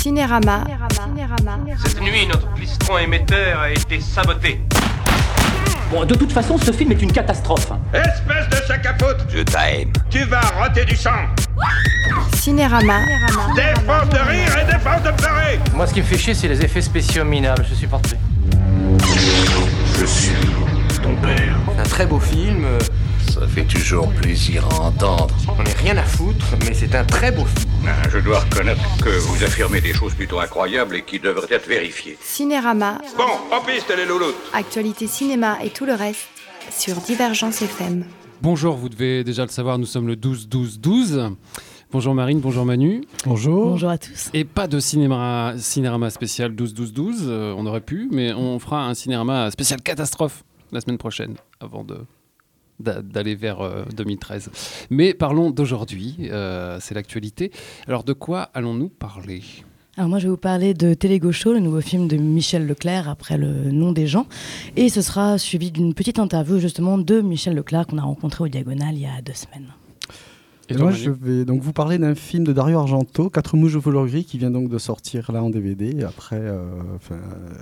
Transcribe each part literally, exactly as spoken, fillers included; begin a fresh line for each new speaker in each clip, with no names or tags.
Cinérama. Cinérama.
Cette nuit, notre plistron émetteur a été saboté.
Bon, de toute façon, ce film est une catastrophe.
Espèce de sac à foutre!
Je t'aime.
Tu vas roter du sang!
Cinérama.
Défense de rire et défense de pleurer!
Moi, ce qui me fait chier, c'est les effets spéciaux minables. Je supporte plus.
Je suis ton père.
Un très beau film.
Ça fait toujours plaisir à entendre.
On n'est rien à foutre, mais c'est un très beau film.
Ah, je dois reconnaître que vous affirmez des choses plutôt incroyables et qui devraient être vérifiées.
Cinérama.
Bon, en piste les louloutes!
Actualité cinéma et tout le reste sur Divergence F M.
Bonjour, vous devez déjà le savoir, nous sommes le douze douze douze. Bonjour Marine, bonjour Manu.
Bonjour.
Bonjour à tous.
Et pas de cinéma, cinérama spécial douze douze douze, euh, on aurait pu, mais on fera un cinérama spécial catastrophe la semaine prochaine, avant de... d'aller vers euh, deux mille treize. Mais parlons d'aujourd'hui, euh, c'est l'actualité. Alors de quoi allons-nous parler ?
Alors moi je vais vous parler de Télégaucho, le nouveau film de Michel Leclerc après Le Nom des gens. Et ce sera suivi d'une petite interview justement de Michel Leclerc qu'on a rencontré au Diagonal il y a deux semaines.
Et, et moi, je vais donc vous parler d'un film de Dario Argento, Quatre mouches au velours gris, qui vient donc de sortir là en D V D après, euh, euh,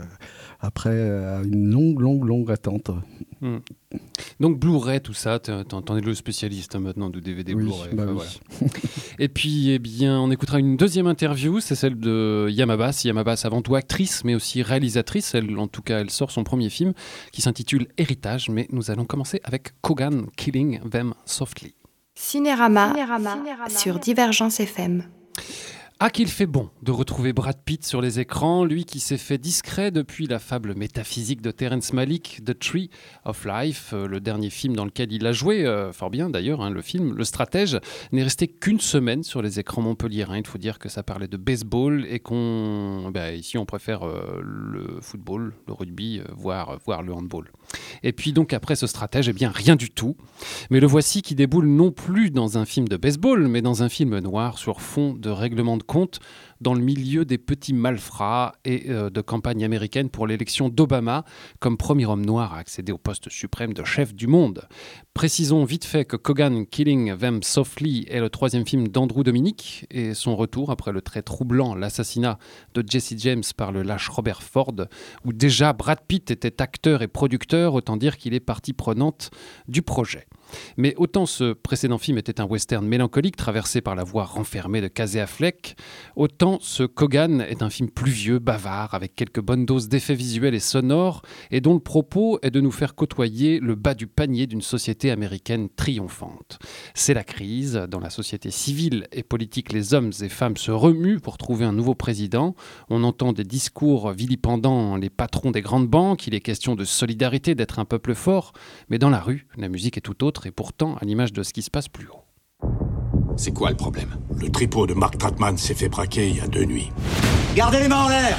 après euh, une longue, longue, longue attente.
Hmm. Donc Blu-ray, tout ça, t'en es le spécialiste hein, maintenant de D V D
oui,
Blu-ray.
Bah
enfin,
oui.
voilà. Et puis, eh bien, on écoutera une deuxième interview, c'est celle de Yamabas. Yamabas, avant tout actrice, mais aussi réalisatrice. Elle, en tout cas, elle sort son premier film qui s'intitule Héritage. Mais nous allons commencer avec Kogan Killing Them Softly.
Cinérama, Cinérama. Sur Divergence F M.
Ah, qu'il fait bon de retrouver Brad Pitt sur les écrans, lui qui s'est fait discret depuis la fable métaphysique de Terrence Malick, The Tree of Life, euh, le dernier film dans lequel il a joué, euh, fort bien d'ailleurs, hein, le film, le stratège, n'est resté qu'une semaine sur les écrans montpelliérains. Il faut dire que ça parlait de baseball et qu'on, ben, ici on préfère euh, le football, le rugby, euh, voire, voire le handball. Et puis donc après ce stratège, eh bien rien du tout. Mais le voici qui déboule non plus dans un film de baseball, mais dans un film noir sur fond de règlement de compte dans le milieu des petits malfrats et euh, de campagne américaine pour l'élection d'Obama comme premier homme noir à accéder au poste suprême de chef du monde. Précisons vite fait que Kogan Killing Them Softly est le troisième film d'Andrew Dominik et son retour après le très troublant l'assassinat de Jesse James par le lâche Robert Ford, où déjà Brad Pitt était acteur et producteur, autant dire qu'il est partie prenante du projet. Mais autant ce précédent film était un western mélancolique traversé par la voix renfermée de Casey Affleck, autant ce Kogan est un film pluvieux, bavard, avec quelques bonnes doses d'effets visuels et sonores, et dont le propos est de nous faire côtoyer le bas du panier d'une société américaine triomphante. C'est la crise. Dans la société civile et politique, les hommes et femmes se remuent pour trouver un nouveau président. On entend des discours vilipendant les patrons des grandes banques. Il est question de solidarité, d'être un peuple fort. Mais dans la rue, la musique est tout autre, et pourtant à l'image de ce qui se passe plus haut.
C'est quoi le problème? Le tripot de Mark Tratman s'est fait braquer il y a deux nuits.
Gardez les mains en l'air!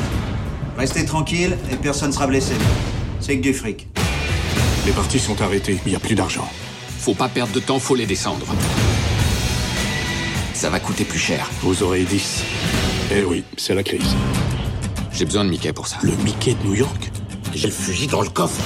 Restez tranquille et personne ne sera blessé. C'est que du fric.
Les partis sont arrêtés, il n'y a plus d'argent.
Faut pas perdre de temps, faut les descendre. Ça va coûter plus cher.
Vous aurez dix. Eh oui, c'est la crise.
J'ai besoin de Mickey pour ça.
Le Mickey de New York? J'ai le fusil dans le coffre.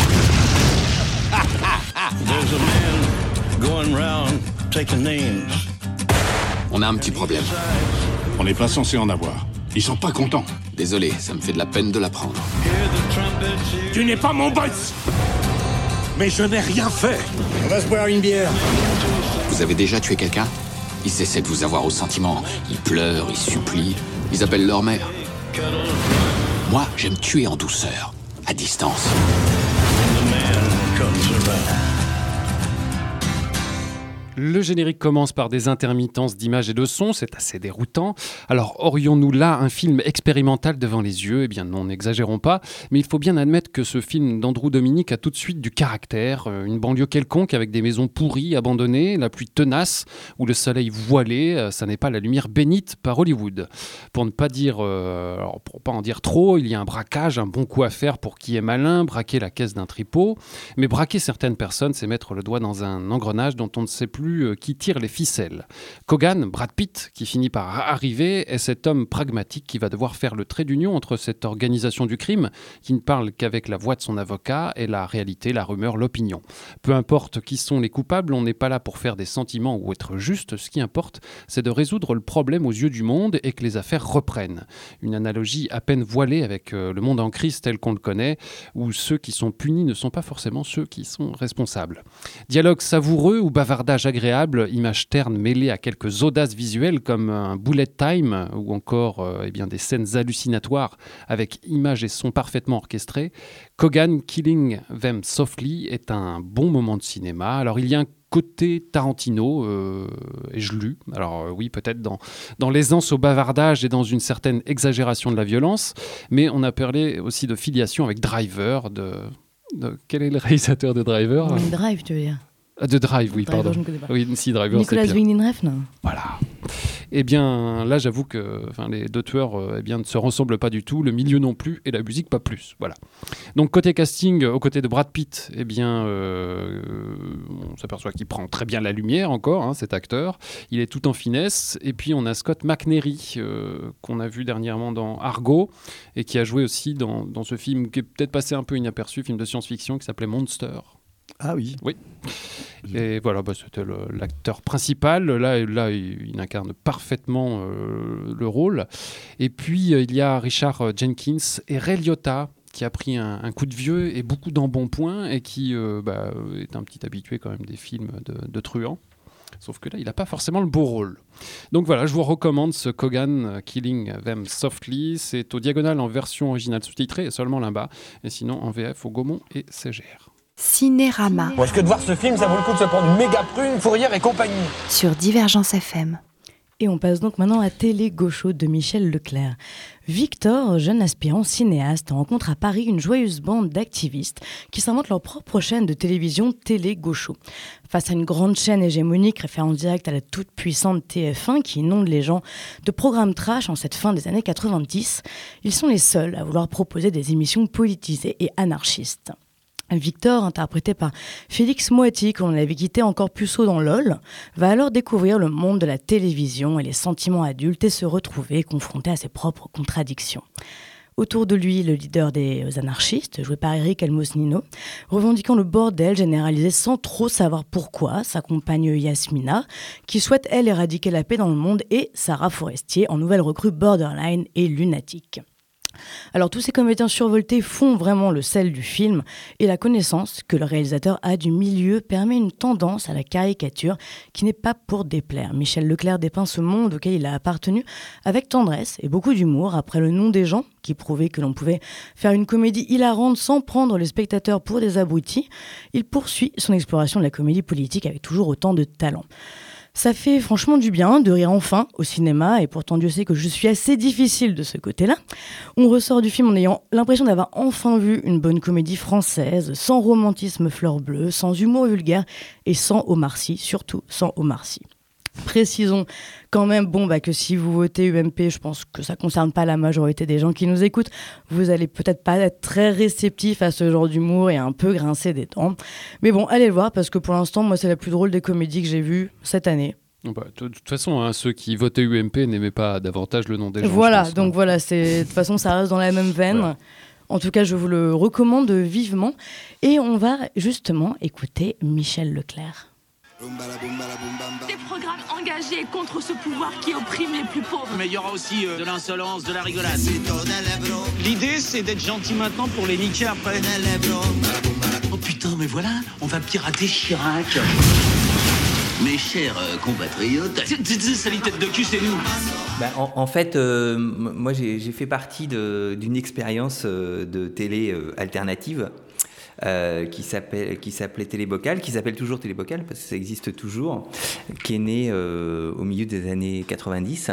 There's a man going round taking names.
On a un petit problème.
On n'est pas censé en avoir. Ils sont pas contents.
Désolé, ça me fait de la peine de l'apprendre.
Tu n'es pas mon boss! Mais je n'ai rien fait!
On va se boire une bière.
Vous avez déjà tué quelqu'un? Ils essaient de vous avoir au sentiment. Ils pleurent, ils supplient, ils appellent leur mère. Moi, j'aime tuer en douceur, à distance.
Le générique commence par des intermittences d'images et de sons, c'est assez déroutant. Alors, aurions-nous là un film expérimental devant les yeux ? Eh bien non, n'exagérons pas, mais il faut bien admettre que ce film d'Andrew Dominik a tout de suite du caractère, une banlieue quelconque avec des maisons pourries, abandonnées, la pluie tenace, ou le soleil voilé, ça n'est pas la lumière bénite par Hollywood. Pour ne pas dire, euh, alors pour pas en dire trop, il y a un braquage, un bon coup à faire pour qui est malin, braquer la caisse d'un tripot, mais braquer certaines personnes, c'est mettre le doigt dans un engrenage dont on ne sait plus plus euh, qui tire les ficelles. Kogan, Brad Pitt, qui finit par arriver, est cet homme pragmatique qui va devoir faire le trait d'union entre cette organisation du crime, qui ne parle qu'avec la voix de son avocat, et la réalité, la rumeur, l'opinion. Peu importe qui sont les coupables, on n'est pas là pour faire des sentiments ou être juste. Ce qui importe, c'est de résoudre le problème aux yeux du monde et que les affaires reprennent. Une analogie à peine voilée avec euh, le monde en crise tel qu'on le connaît, où ceux qui sont punis ne sont pas forcément ceux qui sont responsables. Dialogue savoureux ou bavardage agréable, images ternes mêlées à quelques audaces visuelles comme un bullet time ou encore euh, eh bien, des scènes hallucinatoires avec images et sons parfaitement orchestrés. Kogan, Killing Them Softly est un bon moment de cinéma. Alors il y a un côté Tarantino, euh, et je l'ai. Alors euh, oui, peut-être dans, dans l'aisance au bavardage et dans une certaine exagération de la violence, mais on a parlé aussi de filiation avec Driver, de... de quel est le réalisateur de Driver ?
Drive, tu veux dire ?
Ah, de Drive, oui,
Driver,
pardon.
je ne connais pas.
Oui, si, Driver,
Nicolas
c'est pire.
Winding Refn.
Voilà. Eh bien, là, j'avoue que enfin, les deux tueurs euh, eh bien, ne se ressemblent pas du tout, le milieu non plus, et la musique pas plus. Voilà. Donc, côté casting, aux côtés de Brad Pitt, eh bien, euh, on s'aperçoit qu'il prend très bien la lumière encore, hein, cet acteur. Il est tout en finesse. Et puis, on a Scott McNairy, euh, qu'on a vu dernièrement dans Argo, et qui a joué aussi dans, dans ce film qui est peut-être passé un peu inaperçu, film de science-fiction qui s'appelait Monster.
Ah oui.
Oui. Et voilà, bah, c'était le, l'acteur principal. Là, là il, il incarne parfaitement euh, le rôle. Et puis, euh, il y a Richard Jenkins et Ray Liotta, qui a pris un, un coup de vieux et beaucoup d'embonpoint et qui euh, bah, est un petit habitué quand même des films de, de truands. Sauf que là, il n'a pas forcément le beau rôle. Donc voilà, je vous recommande ce Kogan uh, Killing Them Softly. C'est au Diagonal en version originale sous-titrée et seulement là-bas. Et sinon, en V F au Gaumont et C G R.
Cinérama.
Bon, est-ce que de voir ce film, ça vaut le coup de se prendre une méga prune, Fourrière et compagnie ?
Sur Divergence F M.
Et on passe donc maintenant à Télé Gaucho de Michel Leclerc. Victor, jeune aspirant cinéaste, rencontre à Paris une joyeuse bande d'activistes qui s'inventent leur propre chaîne de télévision Télé Gaucho. Face à une grande chaîne hégémonique, référence directe à la toute puissante T F un qui inonde les gens de programmes trash en cette fin des années quatre-vingt-dix, ils sont les seuls à vouloir proposer des émissions politisées et anarchistes. Victor, interprété par Félix Moati, qu'on avait quitté encore puceau dans LOL, va alors découvrir le monde de la télévision et les sentiments adultes et se retrouver confronté à ses propres contradictions. Autour de lui, le leader des anarchistes, joué par Eric Almosnino, revendiquant le bordel généralisé sans trop savoir pourquoi, sa compagne Yasmina, qui souhaite, elle, éradiquer la paix dans le monde, et Sarah Forestier, en nouvelle recrue borderline et lunatique. Alors tous ces comédiens survoltés font vraiment le sel du film et la connaissance que le réalisateur a du milieu permet une tendance à la caricature qui n'est pas pour déplaire. Michel Leclerc dépeint ce monde auquel il a appartenu avec tendresse et beaucoup d'humour après Le Nom des gens qui prouvait que l'on pouvait faire une comédie hilarante sans prendre les spectateurs pour des abrutis. Il poursuit son exploration de la comédie politique avec toujours autant de talent. Ça fait franchement du bien de rire enfin au cinéma, et pourtant Dieu sait que je suis assez difficile de ce côté-là. On ressort du film en ayant l'impression d'avoir enfin vu une bonne comédie française, sans romantisme fleur bleue, sans humour vulgaire et sans Omar Sy, surtout sans Omar Sy. Précisons quand même bon, bah, que si vous votez U M P, je pense que ça ne concerne pas la majorité des gens qui nous écoutent. Vous allez peut-être pas être très réceptifs à ce genre d'humour et un peu grincer des dents. Mais bon, allez le voir parce que pour l'instant, moi, c'est la plus drôle des comédies que j'ai vues cette année.
Bah, de toute façon, hein, ceux qui votaient U M P n'aimaient pas davantage Le Nom des gens.
Voilà,
pense,
donc
hein.
voilà, c'est, de toute façon, ça reste dans la même veine. Voilà. En tout cas, je vous le recommande vivement. Et on va justement écouter Michel Leclerc.
Des programmes engagés contre ce pouvoir qui opprime les plus pauvres.
Mais il y aura aussi euh, de l'insolence, de la rigolade. L'idée, c'est d'être gentil maintenant pour les niquer après.
Oh putain, mais voilà, on va pirater Chirac. Mes chers euh, compatriotes,
sale tête de cul, c'est nous.
Bah, en, en fait, euh, moi, j'ai, j'ai fait partie de, d'une expérience euh, de télé euh, alternative. Euh, qui, s'appelle, qui s'appelait Télébocal, qui s'appelle toujours Télébocal parce que ça existe toujours, qui est né euh, au milieu des années quatre-vingt-dix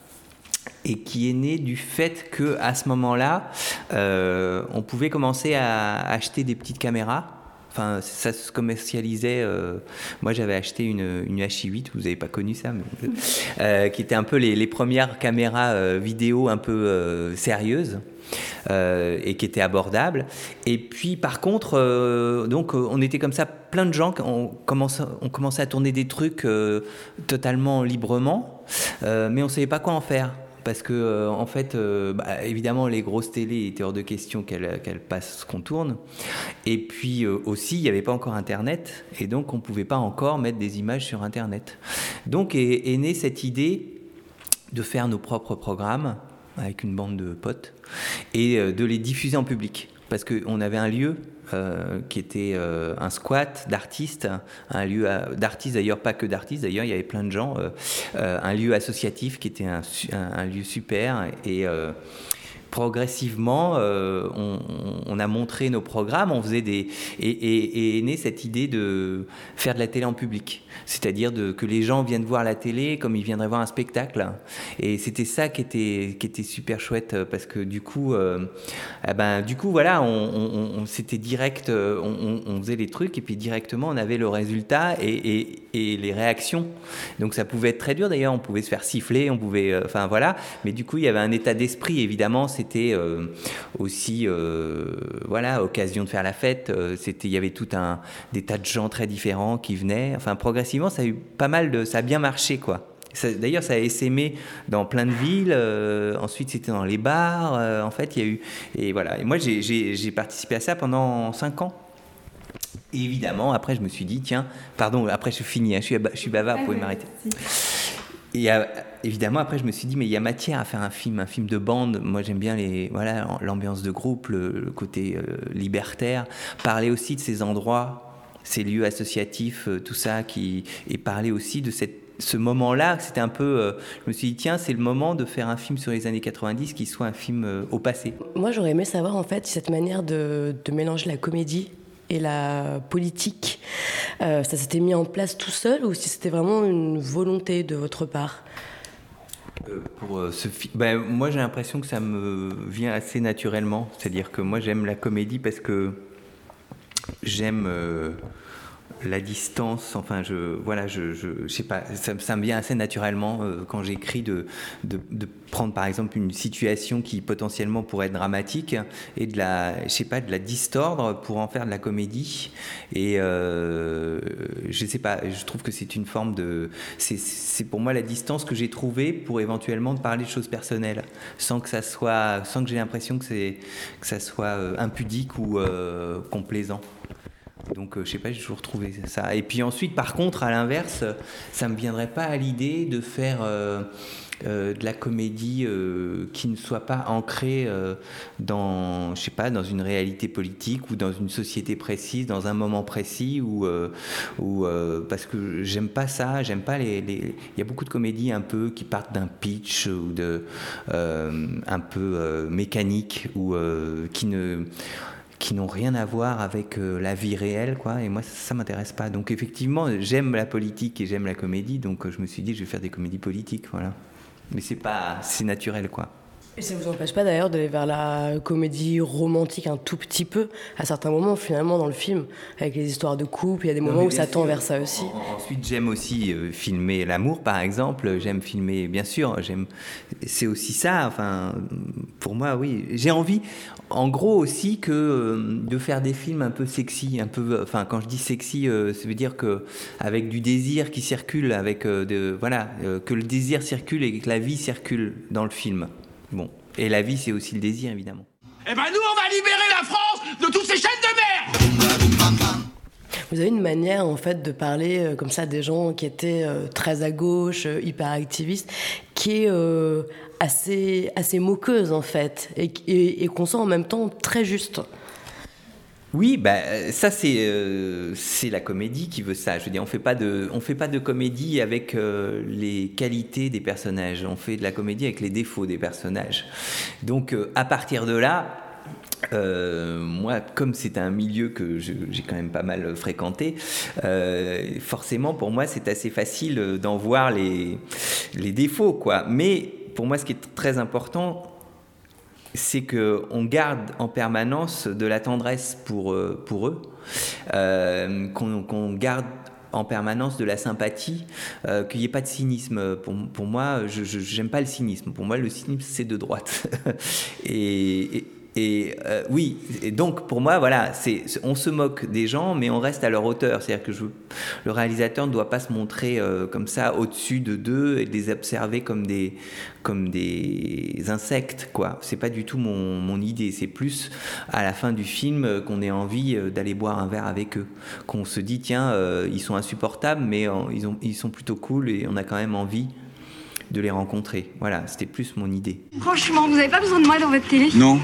et qui est né du fait qu'à ce moment-là, euh, on pouvait commencer à acheter des petites caméras, enfin, ça se commercialisait. Euh, moi, j'avais acheté une, une H I huit, vous n'avez pas connu ça, mais, euh, qui était un peu les, les premières caméras euh, vidéo un peu euh, sérieuses. Euh, et qui était abordable. Et puis par contre, euh, donc euh, on était comme ça, plein de gens, on commençait, on commençait à tourner des trucs euh, totalement librement, euh, mais on savait pas quoi en faire. Parce que euh, en fait, euh, bah, évidemment, les grosses télés étaient hors de question qu'elles, qu'elles passent ce qu'on tourne. Et puis euh, aussi, il n'y avait pas encore Internet, et donc on ne pouvait pas encore mettre des images sur Internet. Donc est, est née cette idée de faire nos propres programmes avec une bande de potes et euh, de les diffuser en public. Parce qu'on avait un lieu euh, qui était euh, un squat d'artistes, un lieu à, d'artistes d'ailleurs, pas que d'artistes d'ailleurs, il y avait plein de gens, euh, euh, un lieu associatif qui était un, un, un lieu super et euh, progressivement, euh, on, on a montré nos programmes, on faisait des et, et, et est née cette idée de faire de la télé en public, c'est-à-dire de, que les gens viennent voir la télé comme ils viendraient voir un spectacle. Et c'était ça qui était qui était super chouette parce que du coup, euh, eh ben du coup voilà, on, on, on c'était direct, on, on faisait les trucs et puis directement on avait le résultat et, et, et les réactions. Donc ça pouvait être très dur d'ailleurs, on pouvait se faire siffler, on pouvait, enfin euh, voilà, mais du coup il y avait un état d'esprit évidemment. C'était euh, aussi euh, voilà, occasion de faire la fête. Euh, c'était, il y avait tout un des tas de gens très différents qui venaient. Enfin, progressivement, ça a eu pas mal de, ça a bien marché, quoi. Ça, d'ailleurs, ça a essaimé dans plein de villes. Euh, ensuite, c'était dans les bars. Euh, en fait, il y a eu et voilà. Et moi, j'ai, j'ai, j'ai participé à ça pendant cinq ans. Et évidemment, après, je me suis dit, tiens, pardon, après, je finis. Hein, je suis, je suis bavard, vous pouvez m'arrêter. Et euh, évidemment, après, je me suis dit, mais il y a matière à faire un film, un film de bande. Moi, j'aime bien les, voilà, l'ambiance de groupe, le, le côté euh, libertaire. Parler aussi de ces endroits, ces lieux associatifs, euh, tout ça, qui, et parler aussi de cette, ce moment-là. C'était un peu, euh, je me suis dit, tiens, c'est le moment de faire un film sur les années quatre-vingt-dix qui soit un film euh, au passé.
Moi, j'aurais aimé savoir, en fait, cette manière de, de mélanger la comédie et la politique, euh, ça s'était mis en place tout seul ou si c'était vraiment une volonté de votre part ?
euh, pour euh, ce fi- ben, moi j'ai l'impression que ça me vient assez naturellement, c'est-à-dire que moi j'aime la comédie parce que j'aime euh, la distance, enfin je voilà je je, je sais pas, ça, ça me vient assez naturellement euh, quand j'écris de, de de prendre par exemple une situation qui potentiellement pourrait être dramatique et de la je sais pas de la distordre pour en faire de la comédie et euh, je sais pas, je trouve que c'est une forme de c'est c'est pour moi la distance que j'ai trouvée pour éventuellement de parler de choses personnelles sans que ça soit sans que j'ai l'impression que c'est que ça soit euh, impudique ou euh, complaisant. Donc, euh, je sais pas, j'ai toujours trouvé ça. Et puis ensuite, par contre, à l'inverse, ça me viendrait pas à l'idée de faire euh, euh, de la comédie euh, qui ne soit pas ancrée euh, dans, je sais pas, dans une réalité politique ou dans une société précise, dans un moment précis, ou euh, ou euh, parce que j'aime pas ça, j'aime pas les, les. Il y a beaucoup de comédies un peu qui partent d'un pitch ou de euh, un peu euh, mécanique ou euh, qui ne qui n'ont rien à voir avec euh, la vie réelle, quoi. Et moi, ça, ça m'intéresse pas. Donc, effectivement, j'aime la politique et j'aime la comédie. Donc, euh, je me suis dit, je vais faire des comédies politiques, voilà. Mais c'est pas, c'est naturel, quoi.
Et ça vous empêche pas d'ailleurs d'aller vers la comédie romantique un tout petit peu à certains moments finalement dans le film avec les histoires de couple, il y a des moments où ça tend vers ça aussi.
Ensuite j'aime aussi euh, filmer l'amour par exemple, j'aime filmer bien sûr, j'aime c'est aussi ça, enfin pour moi oui, j'ai envie en gros aussi que euh, de faire des films un peu sexy, un peu enfin quand je dis sexy euh, ça veut dire que avec du désir qui circule avec euh, de voilà euh, que le désir circule et que la vie circule dans le film. Bon, et la vie, c'est aussi le désir, évidemment.
Eh ben nous, on va libérer la France de toutes ces chaînes de merde.
Vous avez une manière, en fait, de parler euh, comme ça des gens qui étaient euh, très à gauche, euh, hyper activistes, qui est euh, assez, assez moqueuse, en fait, et, et, et qu'on sent en même temps très juste.
Oui, bah, ça c'est euh, c'est la comédie qui veut ça. Je veux dire, on fait pas de on fait pas de comédie avec euh, les qualités des personnages. On fait de la comédie avec les défauts des personnages. Donc euh, à partir de là, euh, moi, comme c'est un milieu que je, j'ai quand même pas mal fréquenté, euh, forcément pour moi c'est assez facile d'en voir les les défauts, quoi. Mais pour moi, ce qui est très important, c'est qu'on garde en permanence de la tendresse pour, euh, pour eux, euh, qu'on, qu'on garde en permanence de la sympathie, euh, qu'il n'y ait pas de cynisme. Pour, pour moi, je, je j'aime pas le cynisme. Pour moi, le cynisme, c'est de droite. et, et Et euh, oui, et donc pour moi, voilà, c'est, on se moque des gens, mais on reste à leur hauteur. C'est-à-dire que je, le réalisateur ne doit pas se montrer euh, comme ça au-dessus de d'eux et de les observer comme des, comme des insectes, quoi. C'est pas du tout mon, mon idée. C'est plus à la fin du film euh, qu'on ait envie euh, d'aller boire un verre avec eux, qu'on se dit tiens, euh, ils sont insupportables, mais euh, ils, ont, ils sont plutôt cool et on a quand même envie de les rencontrer. Voilà, c'était plus mon idée.
Franchement, vous n'avez pas besoin de moi dans votre télé ?
Non.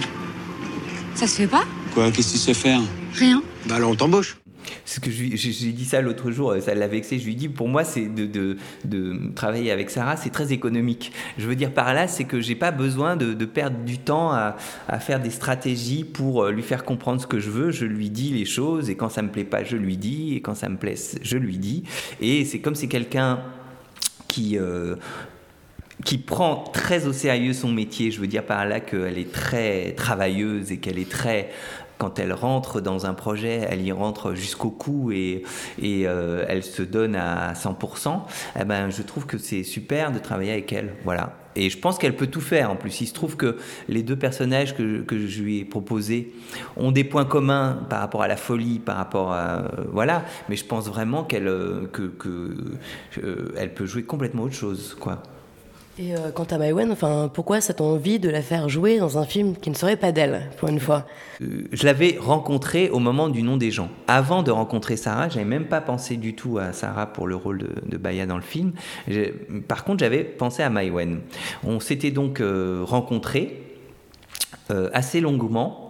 Ça se fait pas ?
Quoi ? Qu'est-ce que tu sais faire ?
Rien.
Bah alors on t'embauche.
Ce que je, j'ai, j'ai dit ça l'autre jour, ça l'a vexé. Je lui ai dit, pour moi, c'est de, de, de travailler avec Sarah, c'est très économique. Je veux dire par là, c'est que j'ai pas besoin de, de perdre du temps à, à faire des stratégies pour lui faire comprendre ce que je veux. Je lui dis les choses et quand ça me plaît pas, je lui dis et quand ça me plaît, je lui dis. Et c'est comme c'est quelqu'un qui euh, qui prend très au sérieux son métier. Je veux dire par là qu'elle est très travailleuse et qu'elle est très... Quand elle rentre dans un projet, elle y rentre jusqu'au cou et, et euh, elle se donne à cent pour cent. Eh ben, je trouve que c'est super de travailler avec elle. Voilà. Et je pense qu'elle peut tout faire en plus. Il se trouve que les deux personnages que, que je lui ai proposés ont des points communs par rapport à la folie, par rapport à... Euh, voilà. Mais je pense vraiment qu'elle, que, que, euh, elle peut jouer complètement autre chose, quoi.
Et euh, quant à Maïwenn, enfin, pourquoi ça t'a envie de la faire jouer dans un film qui ne serait pas d'elle, pour une fois ?
euh, Je l'avais rencontrée au moment du Nom des gens. Avant de rencontrer Sarah, j'avais même pas pensé du tout à Sarah pour le rôle de, de Baya dans le film. Je, par contre, j'avais pensé à Maïwenn. On s'était donc euh, rencontrés euh, assez longuement.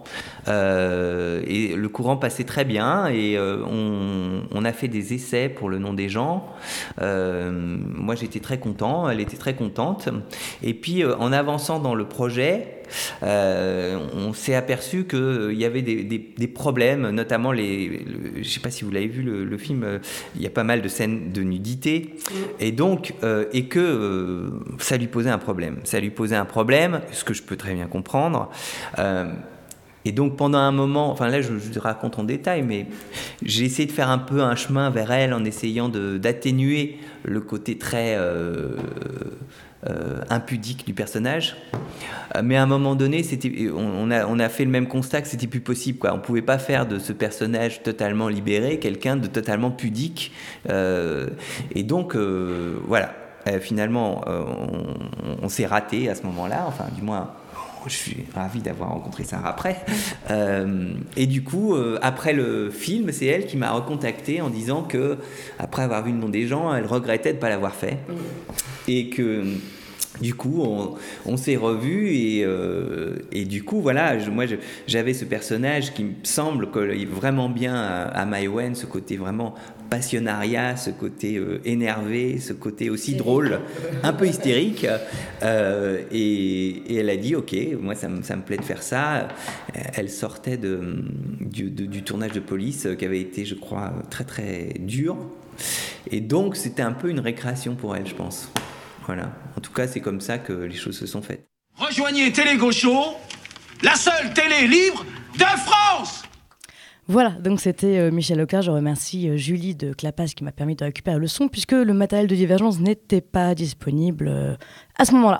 Euh, et le courant passait très bien et euh, on, on a fait des essais pour le Nom des gens. Euh, moi j'étais très content, elle était très contente et puis euh, en avançant dans le projet euh, on s'est aperçu qu'il euh, y avait des, des, des problèmes, notamment les, le, je ne sais pas si vous l'avez vu le, le film, euh, il y a pas mal de scènes de nudité et donc euh, et que euh, ça lui posait un problème ça lui posait un problème, ce que je peux très bien comprendre. euh, Et donc pendant un moment, enfin là je, je raconte en détail, mais j'ai essayé de faire un peu un chemin vers elle en essayant de, d'atténuer le côté très euh, euh, impudique du personnage. Mais à un moment donné, c'était, on, a, on a fait le même constat que c'était plus possible, quoi. On ne pouvait pas faire de ce personnage totalement libéré quelqu'un de totalement pudique. Euh, et donc euh, voilà, euh, finalement euh, on, on s'est raté à ce moment-là, enfin du moins... Je suis ravi d'avoir rencontré Sarah après. Euh, et du coup, euh, après le film, c'est elle qui m'a recontacté en disant que, après avoir vu le Nom des gens, elle regrettait de ne pas l'avoir fait. Mmh. Et que, du coup, on, on s'est revus et, euh, et du coup, voilà, je, moi, je, j'avais ce personnage qui me semble coller vraiment bien à, à Maïwenn, ce côté vraiment passionnariat, ce côté euh, énervé, ce côté aussi drôle, un peu hystérique. Euh, et, et elle a dit, ok, moi ça me, ça me plaît de faire ça. Elle sortait de, du, de, du tournage de Police qui avait été, je crois, très très dur. Et donc c'était un peu une récréation pour elle, je pense. Voilà. En tout cas, c'est comme ça que les choses se sont faites.
Rejoignez Télé Gaucho, la seule télé libre de France!
Voilà, donc c'était euh, Michel Leclerc. Je remercie euh, Julie de Clapas qui m'a permis de récupérer le son puisque le matériel de Divergence n'était pas disponible euh, à ce moment-là.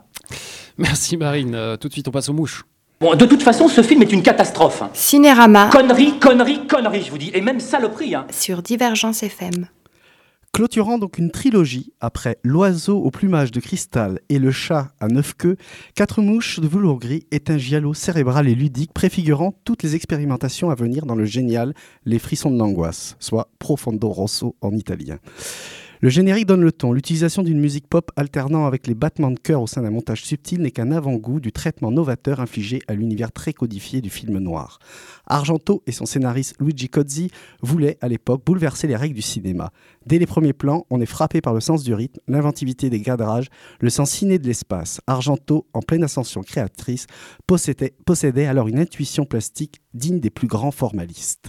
Merci Marine. Euh, tout de suite, on passe aux mouches.
Bon, de toute façon, ce film est une catastrophe.
Cinérama.
Connerie, connerie, connerie, je vous dis. Et même saloperie, hein.
Sur Divergence F M.
Clôturant donc une trilogie, après L'oiseau au plumage de cristal et Le chat à neuf queues, Quatre mouches de velours gris est un giallo cérébral et ludique préfigurant toutes les expérimentations à venir dans le génial Les frissons de l'angoisse, soit Profondo Rosso en italien. Le générique donne le ton. L'utilisation d'une musique pop alternant avec les battements de cœur au sein d'un montage subtil n'est qu'un avant-goût du traitement novateur infligé à l'univers très codifié du film noir. Argento et son scénariste Luigi Cozzi voulaient, à l'époque, bouleverser les règles du cinéma. Dès les premiers plans, on est frappé par le sens du rythme, l'inventivité des cadrages, le sens ciné de l'espace. Argento, en pleine ascension créatrice, possédait, possédait alors une intuition plastique digne des plus grands formalistes.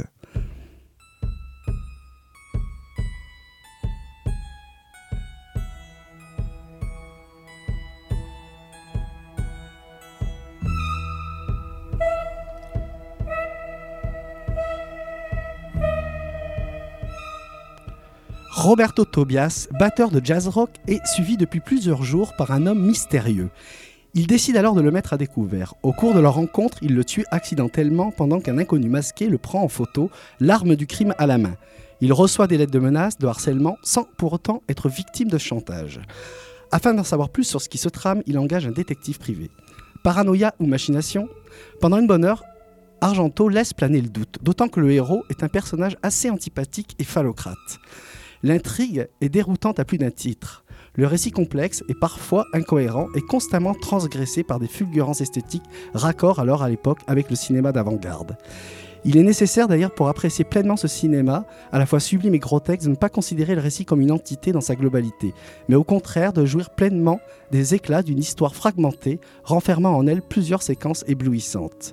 Roberto Tobias, batteur de jazz rock, est suivi depuis plusieurs jours par un homme mystérieux. Il décide alors de le mettre à découvert. Au cours de leur rencontre, il le tue accidentellement pendant qu'un inconnu masqué le prend en photo, l'arme du crime à la main. Il reçoit des lettres de menaces, de harcèlement, sans pour autant être victime de chantage. Afin d'en savoir plus sur ce qui se trame, il engage un détective privé. Paranoïa ou machination ? Pendant une bonne heure, Argento laisse planer le doute, d'autant que le héros est un personnage assez antipathique et phallocrate. L'intrigue est déroutante à plus d'un titre. Le récit complexe est parfois incohérent et constamment transgressé par des fulgurances esthétiques raccord alors à l'époque avec le cinéma d'avant-garde. Il est nécessaire d'ailleurs pour apprécier pleinement ce cinéma, à la fois sublime et grotesque, de ne pas considérer le récit comme une entité dans sa globalité, mais au contraire de jouir pleinement des éclats d'une histoire fragmentée, renfermant en elle plusieurs séquences éblouissantes.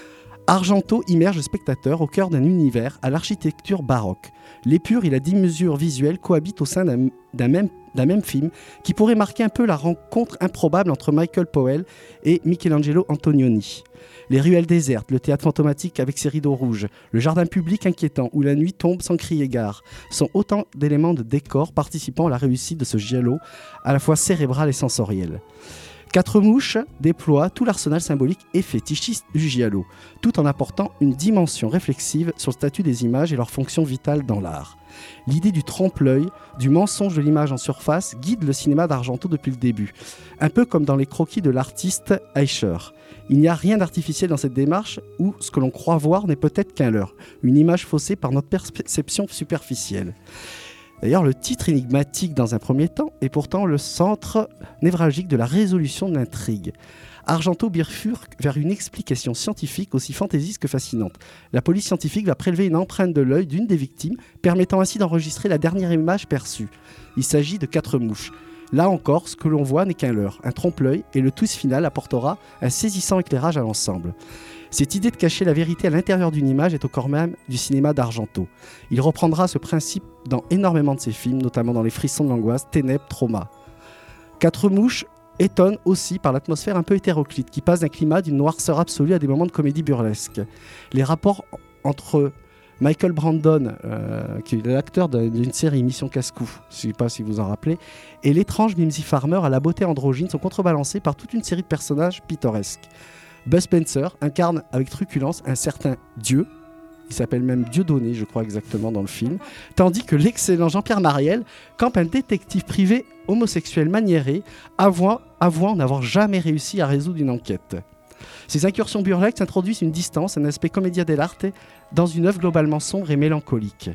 Argento immerge le spectateur au cœur d'un univers à l'architecture baroque. L'épure et la démesure visuelle cohabitent au sein d'un, d'un, même, d'un même film qui pourrait marquer un peu la rencontre improbable entre Michael Powell et Michelangelo Antonioni. Les ruelles désertes, le théâtre fantomatique avec ses rideaux rouges, le jardin public inquiétant où la nuit tombe sans crier gare, sont autant d'éléments de décor participant à la réussite de ce giallo, à la fois cérébral et sensoriel. Quatre mouches déploie tout l'arsenal symbolique et fétichiste du giallo, tout en apportant une dimension réflexive sur le statut des images et leur fonction vitale dans l'art. L'idée du trompe-l'œil, du mensonge de l'image en surface guide le cinéma d'Argento depuis le début, un peu comme dans les croquis de l'artiste Eicher. Il n'y a rien d'artificiel dans cette démarche où ce que l'on croit voir n'est peut-être qu'un leurre, une image faussée par notre perception superficielle. D'ailleurs, le titre énigmatique dans un premier temps est pourtant le centre névralgique de la résolution de l'intrigue. Argento bifurque vers une explication scientifique aussi fantaisiste que fascinante. La police scientifique va prélever une empreinte de l'œil d'une des victimes, permettant ainsi d'enregistrer la dernière image perçue. Il s'agit de quatre mouches. Là encore, ce que l'on voit n'est qu'un leurre, un trompe-l'œil, et le twist final apportera un saisissant éclairage à l'ensemble. Cette idée de cacher la vérité à l'intérieur d'une image est au corps même du cinéma d'Argento. Il reprendra ce principe dans énormément de ses films, notamment dans Les Frissons de l'angoisse, Ténèbres, Trauma. Quatre mouches étonne aussi par l'atmosphère un peu hétéroclite, qui passe d'un climat d'une noirceur absolue à des moments de comédie burlesque. Les rapports entre Michael Brandon, euh, qui est l'acteur d'une série Mission Casse-Cou, je ne sais pas si vous en rappelez, et l'étrange Mimsy Farmer à la beauté androgyne sont contrebalancés par toute une série de personnages pittoresques. Buzz Spencer incarne avec truculence un certain Dieu, il s'appelle même Dieudonné, je crois exactement dans le film, tandis que l'excellent Jean-Pierre Mariel campe un détective privé homosexuel maniéré, avouant, avouant n'avoir jamais réussi à résoudre une enquête. Ces incursions burlesques introduisent une distance, un aspect commedia dell'arte dans une œuvre globalement sombre et mélancolique.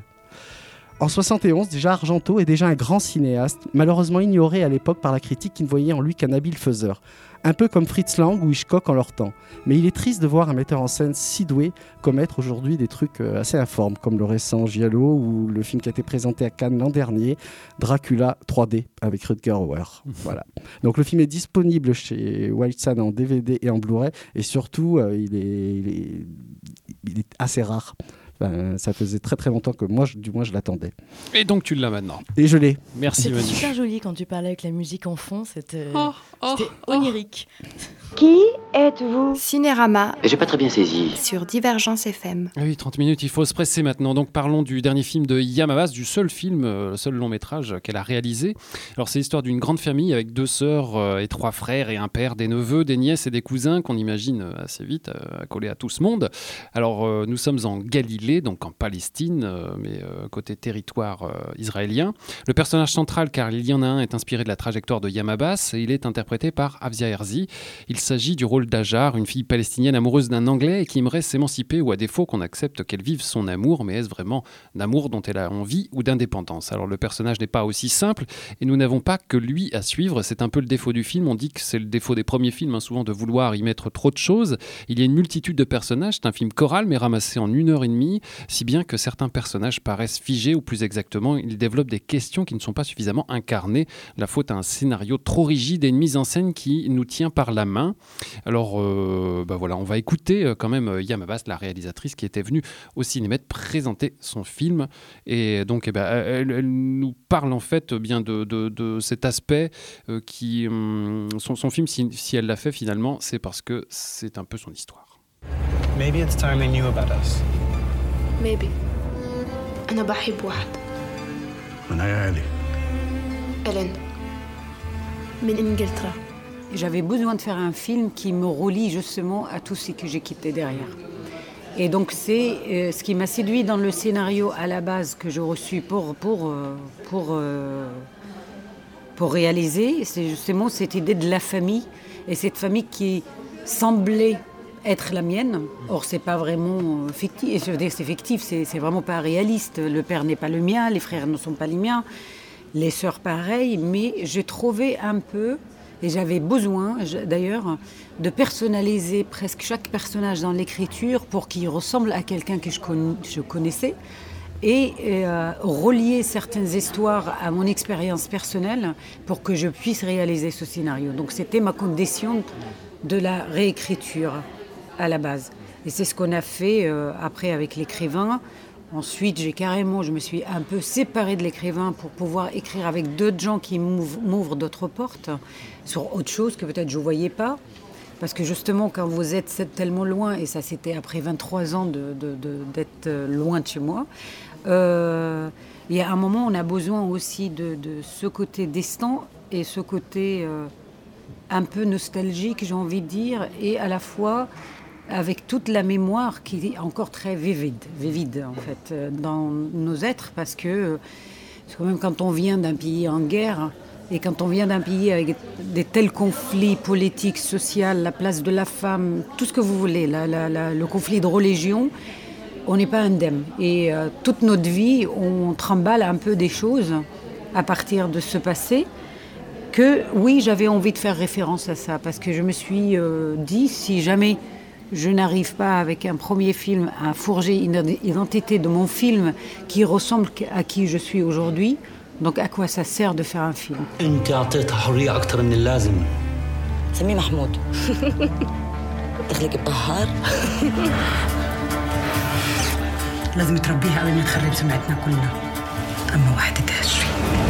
En soixante et onze, déjà Argento est déjà un grand cinéaste, malheureusement ignoré à l'époque par la critique qui ne voyait en lui qu'un habile faiseur. Un peu comme Fritz Lang ou Hitchcock en leur temps. Mais il est triste de voir un metteur en scène si doué commettre aujourd'hui des trucs assez informes, comme le récent Giallo ou le film qui a été présenté à Cannes l'an dernier, Dracula trois D avec Rutger Hauer. Voilà. Donc le film est disponible chez Wild Sun en D V D et en Blu-ray, et surtout euh, il, est, il, est, il est assez rare. Ben, ça faisait très très longtemps que moi, je, du moins, je l'attendais.
Et donc tu l'as maintenant.
Et je l'ai.
Merci Manu.
C'était super joli quand tu parlais avec la musique en fond, c'était,
oh, oh,
c'était
oh.
onirique.
Qui êtes-vous ? Cinérama.
J'ai pas très bien saisi.
Sur Divergence F M.
Oui, trente minutes, il faut se presser maintenant. Donc parlons du dernier film de Yamabas, du seul film, le seul long métrage qu'elle a réalisé. Alors c'est l'histoire d'une grande famille avec deux sœurs euh, et trois frères et un père, des neveux, des nièces et des cousins qu'on imagine assez vite euh, accolés à tout ce monde. Alors euh, nous sommes en Galilée, donc en Palestine, euh, mais euh, côté territoire euh, israélien. Le personnage central, car il y en a un, est inspiré de la trajectoire de Yamabas et il est interprété par Avzia Herzi. Il s'agit du rôle d'Ajar, une fille palestinienne amoureuse d'un Anglais et qui aimerait s'émanciper, ou à défaut qu'on accepte qu'elle vive son amour, mais est-ce vraiment d'amour dont elle a envie ou d'indépendance ? Alors le personnage n'est pas aussi simple et nous n'avons pas que lui à suivre, c'est un peu le défaut du film. On dit que c'est le défaut des premiers films, hein, souvent de vouloir y mettre trop de choses. Il y a une multitude de personnages, c'est un film choral mais ramassé en une heure et demie, si bien que certains personnages paraissent figés, ou plus exactement, ils développent des questions qui ne sont pas suffisamment incarnées. La faute à un scénario trop rigide et une mise en scène qui nous tient par la main. Alors, euh, bah voilà, on va écouter euh, quand même euh, Yamabas, la réalisatrice, qui était venue au Cinémètre présenter son film. Et donc, eh ben, elle, elle nous parle en fait bien de, de, de cet aspect euh, qui... Hum, son, son film, si, si elle l'a fait finalement, c'est parce que c'est un peu son histoire.
Maybe it's time they knew about us.
Maybe. أنا بحب واحد.
من عيالي.
Hélène, من إنجلترا.
J'avais besoin de faire un film qui me relie justement à tout ce que j'ai quitté derrière. Et donc c'est euh, ce qui m'a séduit dans le scénario à la base que j'ai reçu pour, pour, euh, pour, euh, pour réaliser, c'est justement cette idée de la famille, et cette famille qui semblait être la mienne. Or, c'est pas vraiment fictif, je veux dire, c'est fictif, c'est, c'est vraiment pas réaliste. Le père n'est pas le mien, les frères ne sont pas les miens, les sœurs pareil, mais j'ai trouvé un peu, et j'avais besoin d'ailleurs de personnaliser presque chaque personnage dans l'écriture pour qu'il ressemble à quelqu'un que je, con- je connaissais et euh, relier certaines histoires à mon expérience personnelle pour que je puisse réaliser ce scénario. Donc c'était ma condition de la réécriture à la base. Et c'est ce qu'on a fait euh, après avec l'écrivain. Ensuite, j'ai carrément, je me suis un peu séparée de l'écrivain pour pouvoir écrire avec d'autres gens qui m'ouvrent, m'ouvrent d'autres portes sur autre chose que peut-être je ne voyais pas. Parce que justement, quand vous êtes tellement loin, et ça c'était après vingt-trois ans de, de, de, d'être loin de chez moi, euh, il y a un moment où on a besoin aussi de, de ce côté distant et ce côté euh, un peu nostalgique, j'ai envie de dire, et à la fois avec toute la mémoire qui est encore très vivide, vivide en fait, dans nos êtres, parce que c'est quand même quand on vient d'un pays en guerre, et quand on vient d'un pays avec des tels conflits politiques, sociaux, la place de la femme, tout ce que vous voulez, la, la, la, le conflit de religion, on n'est pas indemne. Et euh, toute notre vie, on trimballe un peu des choses à partir de ce passé, que oui, j'avais envie de faire référence à ça, parce que je me suis euh, dit, si jamais je n'arrive pas avec un premier film à forger une identité de mon film qui ressemble à qui je suis aujourd'hui, donc à quoi ça sert de faire un film?
انت اعطيتها حريه اكثر من اللازم.
سميه محمود. دخلك بطهار.
لازم تربيها قبل ما تخرب سمعتنا كلنا. اما وحدتها شوي.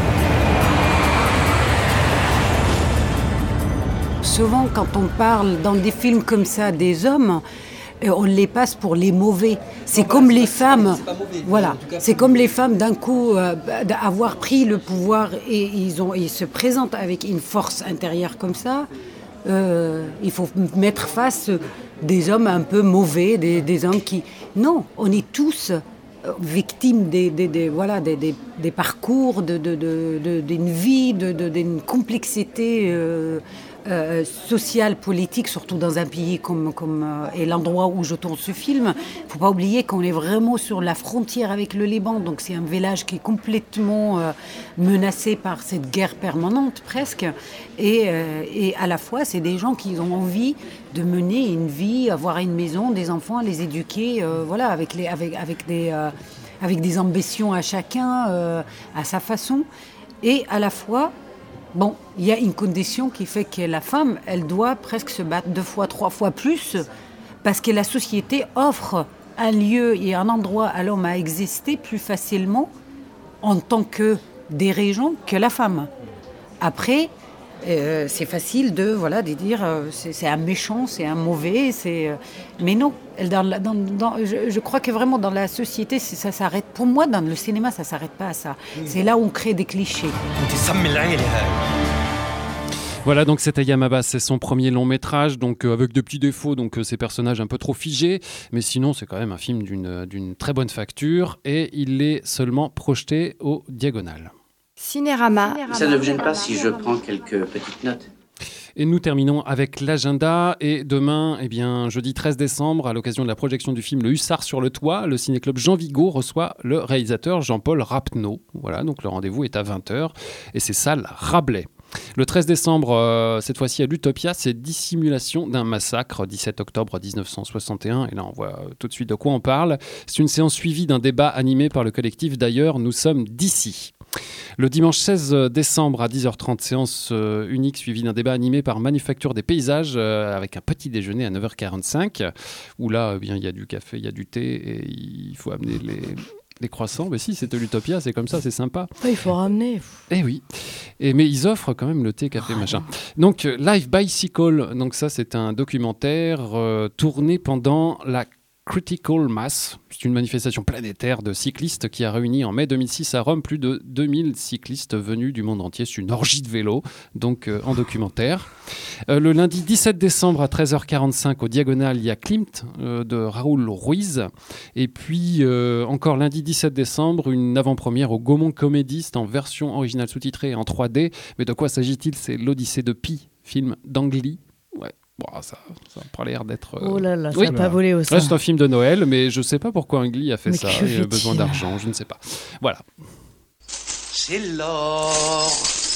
Souvent, quand on parle dans des films comme ça des hommes, on les passe pour les mauvais. C'est comme les femmes, voilà. C'est comme les femmes d'un coup euh, d'avoir pris le pouvoir et ils ont, ils se présentent avec une force intérieure comme ça. Euh, il faut mettre face des hommes un peu mauvais, des, des hommes qui. Non, on est tous victimes des, des, des voilà des, des, des parcours, de, de, de, de, d'une vie, de, de, d'une complexité. Euh, Euh, sociale, politique, surtout dans un pays comme, comme euh, et l'endroit où je tourne ce film. Il ne faut pas oublier qu'on est vraiment sur la frontière avec le Liban, donc c'est un village qui est complètement euh, menacé par cette guerre permanente presque. Et, euh, et à la fois, c'est des gens qui ont envie de mener une vie, avoir une maison, des enfants, les éduquer, euh, voilà, avec, les, avec, avec, des, euh, avec des ambitions à chacun, euh, à sa façon. Et à la fois, bon, il y a une condition qui fait que la femme, elle doit presque se battre deux fois, trois fois plus, parce que la société offre un lieu et un endroit à l'homme à exister plus facilement en tant que dirigeant que la femme. Après, euh, c'est facile de, voilà, de dire euh, c'est, c'est un méchant, c'est un mauvais, c'est, euh, mais non. Dans, dans, dans, je, je crois que vraiment dans la société, ça s'arrête. Pour moi, dans le cinéma, ça ne s'arrête pas à ça. C'est là où on crée des clichés.
Voilà, donc c'était Yamabas, c'est son premier long métrage, donc euh, avec de petits défauts, donc euh, ces personnages un peu trop figés, mais sinon c'est quand même un film d'une, d'une très bonne facture et il est seulement projeté au Diagonal.
Cinérama.
Ça ne vous gêne pas si je prends quelques petites notes?
Et nous terminons avec l'agenda. Et demain, eh bien, jeudi treize décembre, à l'occasion de la projection du film Le Hussard sur le toit, le ciné-club Jean Vigo reçoit le réalisateur Jean-Paul Rapneau. Voilà, donc le rendez-vous est à vingt heures et c'est salle Rabelais. Le treize décembre, euh, cette fois-ci à l'Utopia, c'est Dissimulation d'un massacre, dix-sept octobre dix-neuf cent soixante et un. Et là, on voit tout de suite de quoi on parle. C'est une séance suivie d'un débat animé par le collectif D'ailleurs, nous sommes d'ici. Le dimanche seize décembre à dix heures trente, séance euh, unique suivie d'un débat animé par Manufacture des paysages euh, avec un petit déjeuner à neuf heures quarante-cinq où là, eh bien, il y a du café, il y a du thé et il faut amener les, les croissants. Mais si, c'est l'Utopia, c'est comme ça, c'est sympa.
Ouais, il faut ramener.
Eh oui. Et, mais ils offrent quand même le thé, café, oh, machin. Non. Donc, Live Bicycle, donc ça, c'est un documentaire euh, tourné pendant la Critical Mass. C'est une manifestation planétaire de cyclistes qui a réuni en mai deux mille six à Rome plus de deux mille cyclistes venus du monde entier. C'est une orgie de vélo, donc euh, en documentaire. Euh, le lundi dix-sept décembre à treize heures quarante-cinq au Diagonal, il y a Klimt euh, de Raoul Ruiz. Et puis euh, encore lundi dix-sept décembre, une avant-première au Gaumont Comédie, en version originale sous-titrée en trois D. Mais de quoi s'agit-il ? C'est l'Odyssée de Pi, film d'Ang Lee. Ouais. Bon, ça n'a pas l'air d'être... Euh...
Oh là là, ça
oui.
n'a pas volé au sein.
Ouais, c'est un film de Noël, mais je ne sais pas pourquoi Ang Lee a fait
mais
ça. Il a besoin d'argent, je ne sais pas. Voilà.
C'est l'or.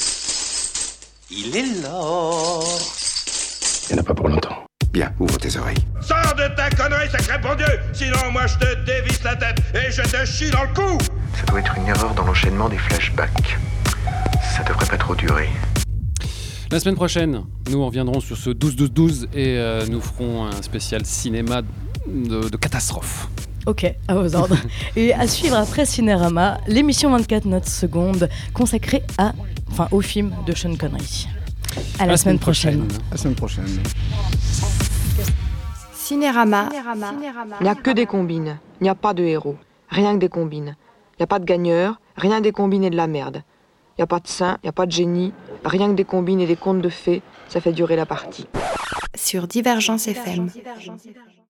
Il est l'or.
Il n'y en a pas pour longtemps. Bien, ouvre tes oreilles.
Sors de ta connerie, sacré bon Dieu! Sinon, moi, je te dévisse la tête et je te chie dans le cou!
Ça doit être une erreur dans l'enchaînement des flashbacks. Ça devrait pas trop durer.
La semaine prochaine, nous reviendrons sur ce douze douze douze et euh, nous ferons un spécial cinéma de, de catastrophe.
Ok, à vos ordres. Et à suivre après Cinérama, l'émission vingt-quatre notes secondes consacrée à, enfin, au film de Sean Connery. À la, la semaine, semaine prochaine.
prochaine. À la semaine prochaine.
Cinérama.
Il n'y a que des combines. Il n'y a pas de héros. Rien que des combines. Il n'y a pas de gagneurs. Rien des combines et de la merde. Il n'y a pas de saint, il n'y a pas de génie. Rien que des combines et des contes de fées. Ça fait durer la partie.
Sur Divergence F M.